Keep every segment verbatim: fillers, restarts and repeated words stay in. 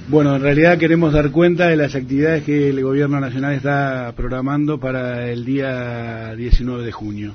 Bueno, en realidad queremos dar cuenta de las actividades que el Gobierno Nacional está programando para el día diecinueve de junio.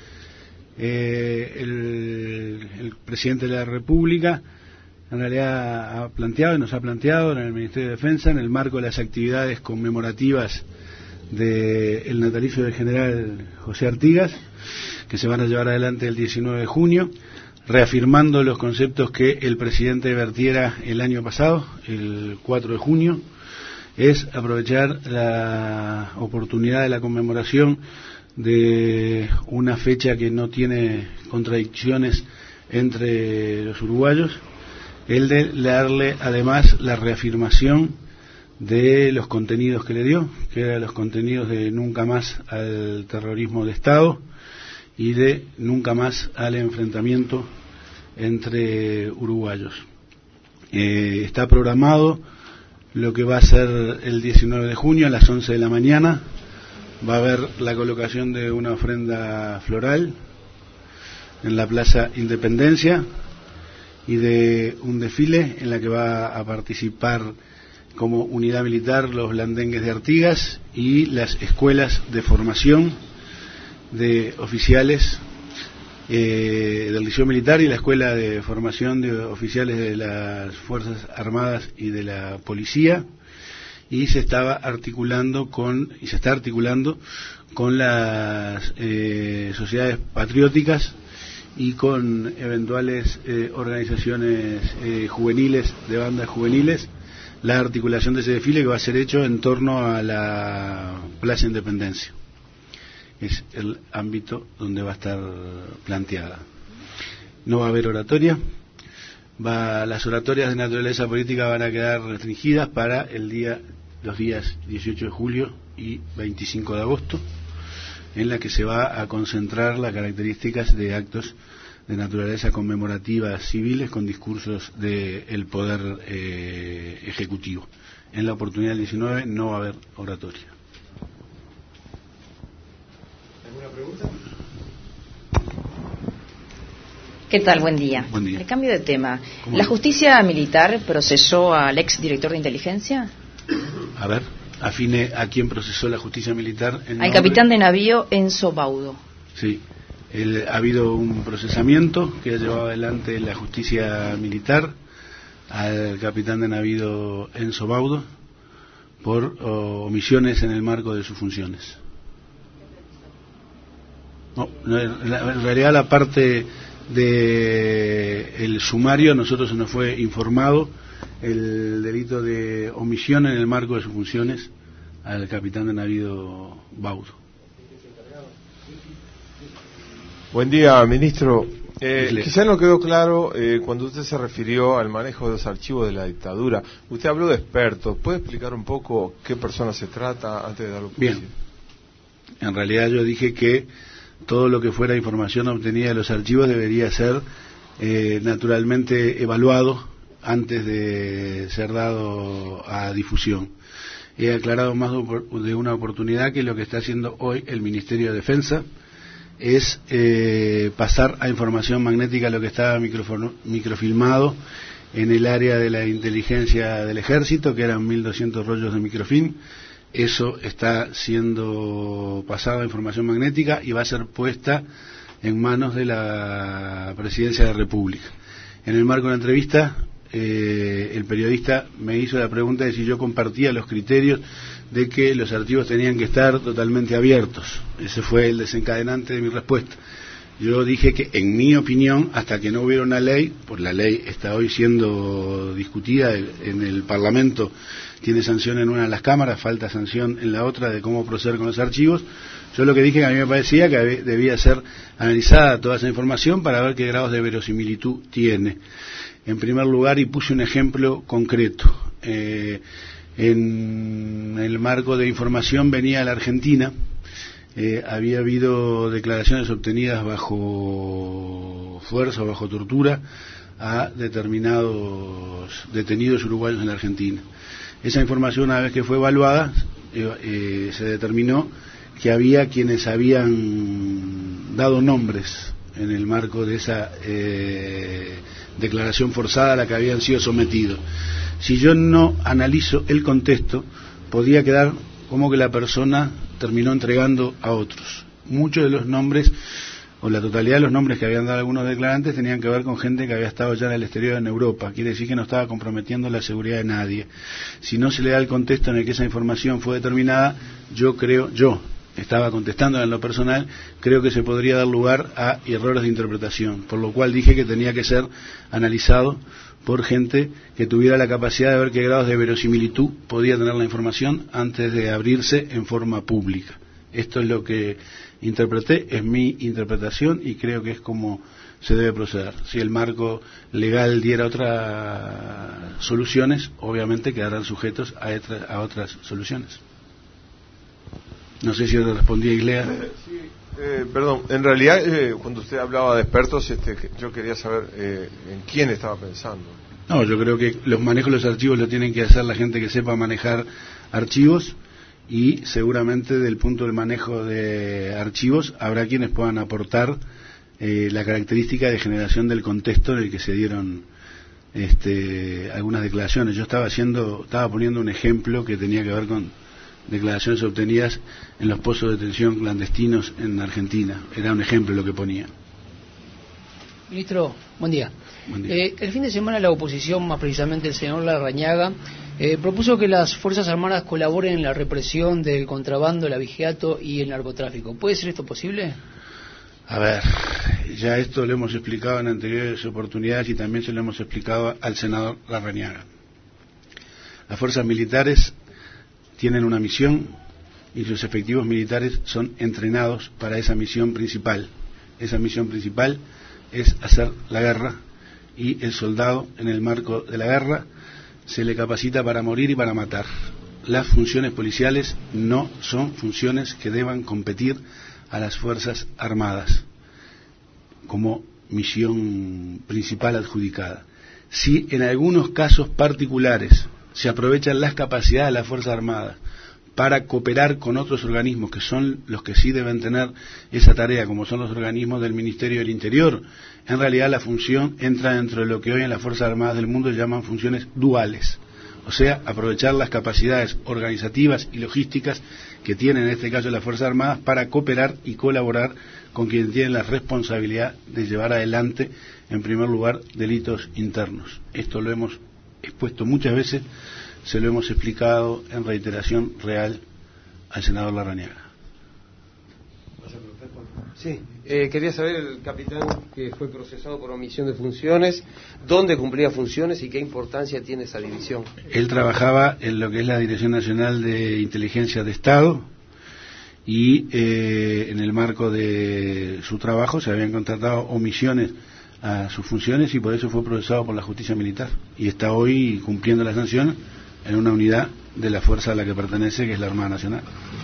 Eh, el, el presidente de la República en realidad ha planteado y nos ha planteado en el Ministerio de Defensa, en el marco de las actividades conmemorativas del natalicio del general José Artigas, que se van a llevar adelante el diecinueve de junio, reafirmando los conceptos que el presidente vertiera el año pasado, el cuatro de junio, es aprovechar la oportunidad de la conmemoración de una fecha que no tiene contradicciones entre los uruguayos, el de darle además la reafirmación de los contenidos que le dio, que eran los contenidos de nunca más al terrorismo de Estado y de nunca más al enfrentamiento entre uruguayos. Eh, está programado lo que va a ser el diecinueve de junio a las once de la mañana. Va a haber la colocación de una ofrenda floral en la Plaza Independencia y de un desfile en la que va a participar como unidad militar los blandengues de Artigas y las escuelas de formación de oficiales eh, del Liceo Militar y la Escuela de Formación de Oficiales de las Fuerzas Armadas y de la Policía, y se estaba articulando con y se está articulando con las eh, sociedades patrióticas y con eventuales eh, organizaciones eh, juveniles, de bandas juveniles, la articulación de ese desfile que va a ser hecho en torno a la Plaza Independencia. Es el ámbito donde va a estar planteada. No va a haber oratoria. Va, las oratorias de naturaleza política van a quedar restringidas para el día, los días dieciocho de julio y veinticinco de agosto, en la que se va a concentrar las características de actos de naturaleza conmemorativa civiles con discursos del poder eh, ejecutivo. En la oportunidad del diecinueve no va a haber oratoria. ¿Alguna pregunta? ¿Qué tal? Buen día. Buen día. El cambio de tema. ¿La justicia militar procesó al ex director de inteligencia? A ver, afine a quién procesó la justicia militar. Al nombre... capitán de navío Enzo Baudo. Sí. El, ha habido un procesamiento que ha llevado adelante la justicia militar al capitán de navío Enzo Baudo por oh, omisiones en el marco de sus funciones. No, en realidad la parte de el sumario, a nosotros se nos fue informado el delito de omisión en el marco de sus funciones al capitán de navío Baudo. Buen día, ministro. Eh, quizá no quedó claro eh, cuando usted se refirió al manejo de los archivos de la dictadura. Usted habló de expertos. ¿Puede explicar un poco qué persona se trata antes de darlo? Bien. En realidad yo dije que todo lo que fuera información obtenida de los archivos debería ser eh, naturalmente evaluado antes de ser dado a difusión. He aclarado más de una oportunidad que lo que está haciendo hoy el Ministerio de Defensa es eh, pasar a información magnética lo que estaba microfilmado en el área de la inteligencia del ejército, que eran mil doscientos rollos de microfilm. Eso está siendo pasado a información magnética y va a ser puesta en manos de la Presidencia de la República. En el marco de la entrevista, eh, el periodista me hizo la pregunta de si yo compartía los criterios de que los archivos tenían que estar totalmente abiertos. Ese fue el desencadenante de mi respuesta. Yo dije que, en mi opinión, hasta que no hubiera una ley, pues la ley está hoy siendo discutida en el Parlamento, tiene sanción en una de las cámaras, falta sanción en la otra de cómo proceder con los archivos. Yo lo que dije, que a mí me parecía que debía ser analizada toda esa información para ver qué grados de verosimilitud tiene. En primer lugar, y puse un ejemplo concreto. Eh, en el marco de información venía la Argentina. Eh, había habido declaraciones obtenidas bajo fuerza o bajo tortura a determinados detenidos uruguayos en la Argentina. Esa información, una vez que fue evaluada, eh, eh, se determinó que había quienes habían dado nombres en el marco de esa eh, declaración forzada a la que habían sido sometidos. Si yo no analizo el contexto, podía quedar como que la persona terminó entregando a otros. Muchos de los nombres, o la totalidad de los nombres que habían dado algunos declarantes, tenían que ver con gente que había estado ya en el exterior en Europa. Quiere decir que no estaba comprometiendo la seguridad de nadie. Si no se le da el contexto en el que esa información fue determinada, yo creo, yo estaba contestando en lo personal, creo que se podría dar lugar a errores de interpretación, por lo cual dije que tenía que ser analizado por gente que tuviera la capacidad de ver qué grados de verosimilitud podía tener la información antes de abrirse en forma pública. Esto es lo que interpreté, es mi interpretación y creo que es como se debe proceder. Si el marco legal diera otras soluciones, obviamente quedarán sujetos a, etra, a otras soluciones. No sé si le respondí a Iglea. Eh, sí, eh, perdón, en realidad eh, cuando usted hablaba de expertos, este, yo quería saber eh, en quién estaba pensando. No, yo creo que los manejos de los archivos lo tienen que hacer la gente que sepa manejar archivos, y seguramente del punto del manejo de archivos habrá quienes puedan aportar eh, la característica de generación del contexto en el que se dieron este, algunas declaraciones. Yo estaba haciendo, estaba poniendo un ejemplo que tenía que ver con declaraciones obtenidas en los pozos de detención clandestinos en Argentina. Era un ejemplo lo que ponía. Ministro, buen día. Buen día. Eh, el fin de semana la oposición, más precisamente el senador Larrañaga, eh, propuso que las Fuerzas Armadas colaboren en la represión del contrabando, el abigeato y el narcotráfico. ¿Puede ser esto posible? A ver, ya esto lo hemos explicado en anteriores oportunidades y también se lo hemos explicado al senador Larrañaga. Las fuerzas militares tienen una misión y sus efectivos militares son entrenados para esa misión principal. Esa misión principal es hacer la guerra, y el soldado en el marco de la guerra se le capacita para morir y para matar. Las funciones policiales no son funciones que deban competir a las Fuerzas Armadas como misión principal adjudicada. Si en algunos casos particulares se aprovechan las capacidades de las Fuerzas Armadas para cooperar con otros organismos que son los que sí deben tener esa tarea, como son los organismos del Ministerio del Interior, en realidad la función entra dentro de lo que hoy en las Fuerzas Armadas del mundo llaman funciones duales, o sea, aprovechar las capacidades organizativas y logísticas que tienen en este caso las Fuerzas Armadas para cooperar y colaborar con quienes tienen la responsabilidad de llevar adelante, en primer lugar, delitos internos. Esto lo hemos expuesto muchas veces, se lo hemos explicado en reiteración real al senador Larrañaga. Sí, eh, quería saber el capitán que fue procesado por omisión de funciones, dónde cumplía funciones y qué importancia tiene esa división. Él trabajaba en lo que es la Dirección Nacional de Inteligencia de Estado y eh, en el marco de su trabajo se habían contratado omisiones a sus funciones y por eso fue procesado por la justicia militar y está hoy cumpliendo la sanción en una unidad de la fuerza a la que pertenece, que es la Armada Nacional.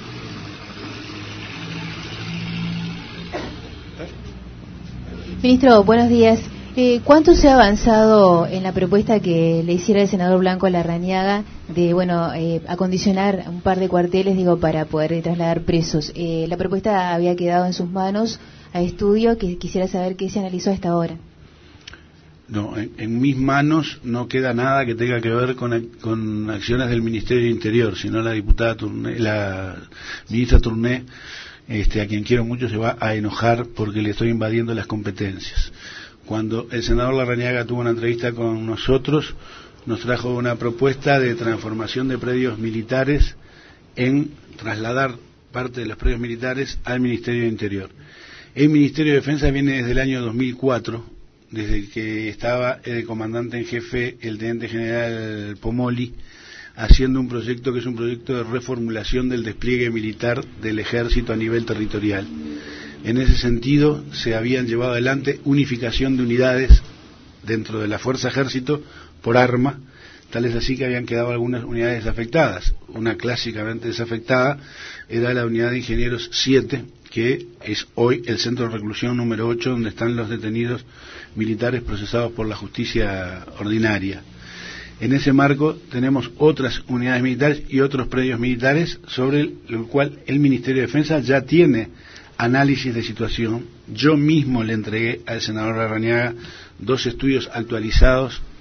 Ministro, buenos días. Eh, ¿Cuánto se ha avanzado en la propuesta que le hiciera el senador Blanco Larrañaga de, bueno, eh, acondicionar un par de cuarteles, digo, para poder trasladar presos? Eh, la propuesta había quedado en sus manos a estudio, que quisiera saber qué se analizó hasta ahora. No, en, en mis manos no queda nada que tenga que ver con, con acciones del Ministerio del Interior, sino la diputada Tourné, la ministra Tourné, este, a quien quiero mucho, se va a enojar porque le estoy invadiendo las competencias. Cuando el senador Larrañaga tuvo una entrevista con nosotros, nos trajo una propuesta de transformación de predios militares en trasladar parte de los predios militares al Ministerio del Interior. El Ministerio de Defensa viene desde el año dos mil cuatro, desde que estaba el comandante en jefe, el teniente general Pomoli, haciendo un proyecto que es un proyecto de reformulación del despliegue militar del ejército a nivel territorial. En ese sentido, se habían llevado adelante unificación de unidades dentro de la Fuerza Ejército por arma, tal es así que habían quedado algunas unidades desafectadas. Una clásicamente desafectada era la unidad de Ingenieros siete, que es hoy el centro de reclusión número ocho, donde están los detenidos militares procesados por la justicia ordinaria. En ese marco tenemos otras unidades militares y otros predios militares sobre el cual el Ministerio de Defensa ya tiene análisis de situación. Yo mismo le entregué al senador Larrañaga dos estudios actualizados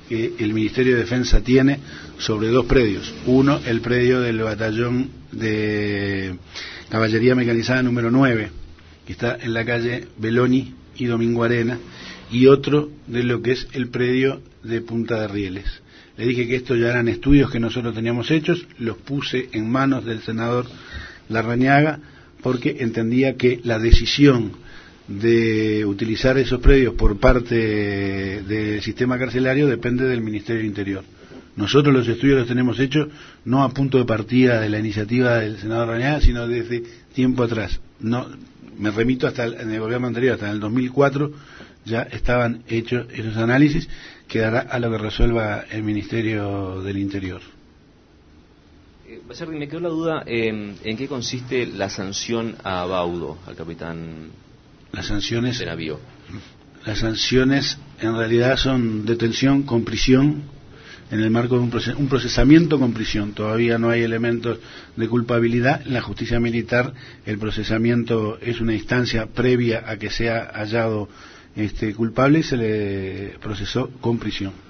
que el Ministerio de Defensa tiene sobre dos predios. Uno, el predio del batallón de Caballería Mecanizada número nueve, que está en la calle Beloni y Domingo Arena, y otro de lo que es el predio de Punta de Rieles. Le dije que estos ya eran estudios que nosotros teníamos hechos, los puse en manos del senador Larrañaga, porque entendía que la decisión de utilizar esos predios por parte del sistema carcelario depende del Ministerio del Interior. Nosotros los estudios los tenemos hechos no a punto de partida de la iniciativa del senador Larrañaga, sino desde tiempo atrás. No, me remito hasta el, en el gobierno anterior, hasta en el dos mil cuatro ya estaban hechos esos análisis, quedará a lo que resuelva el Ministerio del Interior. Eh, Bachardi, me quedó la duda eh, en qué consiste la sanción a Baudo, al capitán. Las sanciones de navío. Las sanciones en realidad son detención con prisión en el marco de un, proces un procesamiento con prisión. Todavía no hay elementos de culpabilidad. En la justicia militar el procesamiento es una instancia previa a que sea hallado este culpable y se le procesó con prisión.